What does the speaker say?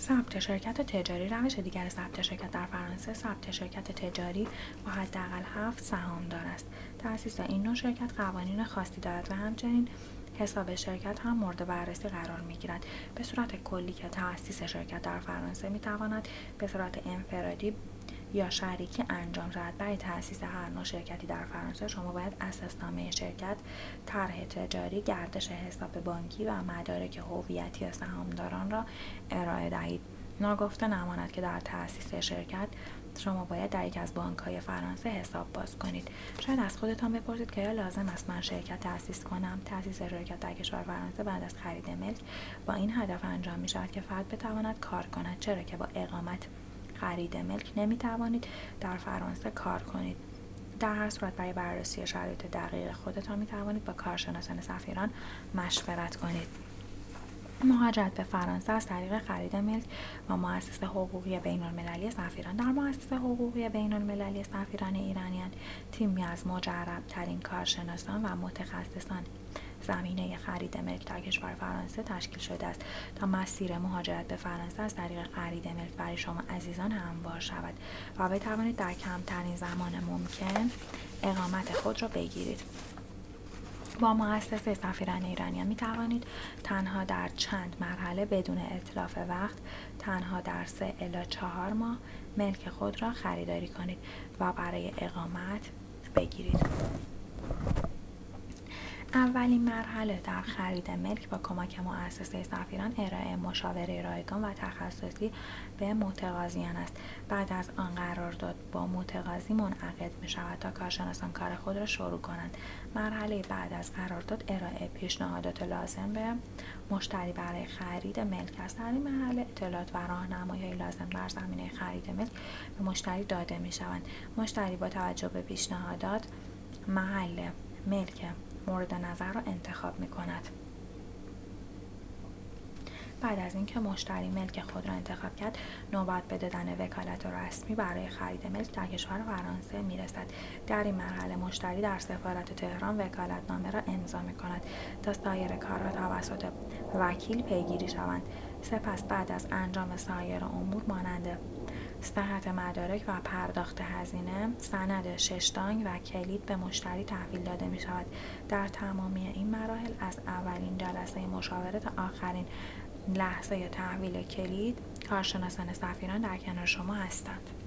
ثبت شرکت تجاری. روش دیگر ثبت شرکت در فرانسه ثبت شرکت تجاری با حداقل 7 سهامدار است. تأسیس این نوع شرکت قوانین خاصی دارد و همچنین حساب شرکت هم مورد بررسی قرار می‌گیرد. به صورت کلی که تأسیس شرکت در فرانسه می‌تواند به صورت انفرادی یا شریکی انجام شود. برای تأسیس هر نوع شرکتی در فرانسه شما باید اساسنامه شرکت، طرح تجاری، گردش حساب بانکی و مدارک هویتی سهامداران را ارائه دهید. ناگفته نماند که در تأسیس شرکت شما باید در یکی از بانک‌های فرانسه حساب باز کنید. شاید از خودتان بپرسید که آیا لازم است من شرکت تأسیس کنم؟ تأسیس شرکت در کشور فرانسه بعد از خرید ملک با این هدف انجام می‌شود که فرد بتواند کار کند، چرا که با اقامت خرید ملک نمی‌توانید در فرانسه کار کنید. در هر صورت برای بررسی شرایط دقیق خودتان می‌توانید با کارشناسان سفیران مشورت کنید. مهاجرت به فرانسه از طریق خرید ملک و مؤسسه حقوقی بین‌المللی سفیران. در مؤسسه حقوقی بین‌المللی سفیران ایرانیان تیمی از مجرب‌ترین کارشناسان و متخصصان زمینه خرید ملک در کشور فرانسه تشکیل شده است تا مسیر مهاجرت به فرانسه از طریق خرید ملک برای شما عزیزان هموار شود و بتوانید در کمترین زمان ممکن اقامت خود را بگیرید. با مؤسسه سفیران ایرانیان می توانید تنها در چند مرحله بدون اتلاف وقت، تنها در 3 الی 4 ماه ملک خود را خریداری کنید و برای اقامت بگیرید. اولین مرحله در خرید ملک با کمک مؤسسه سفیران ارائه مشاوره رایگان و تخصصی به متقاضیان است. بعد از آن قرارداد با متقاضی منعقد می شود تا کارشناسان کار خود را شروع کنند. مرحله بعد از قرارداد ارائه پیشنهادات لازم به مشتری برای خرید ملک است. در این مرحله اطلاعات و راهنمایی‌های لازم در زمینه خرید ملک به مشتری داده می شوند. مشتری با توجه به پیشنهادات محل ملک مورد نظر را انتخاب می کند. بعد از اینکه مشتری ملک خود را انتخاب کرد، نوبت به دادن وکالت رسمی برای خرید ملک در کشور فرانسه می رسد. در این مرحله مشتری در سفارت تهران وکالتنامه را امضا می کند تا سایر کارها توسط وکیل پیگیری شوند. سپس بعد از انجام سایر امور مانند صحت مدارک و پرداخت هزینه، سند 6 دانگ و کلید به مشتری تحویل داده می شود. در تمامی این مراحل از اولین جلسه مشاوره تا آخرین لحظه تحویل کلید، کارشناسان سفیران در کنار شما هستند.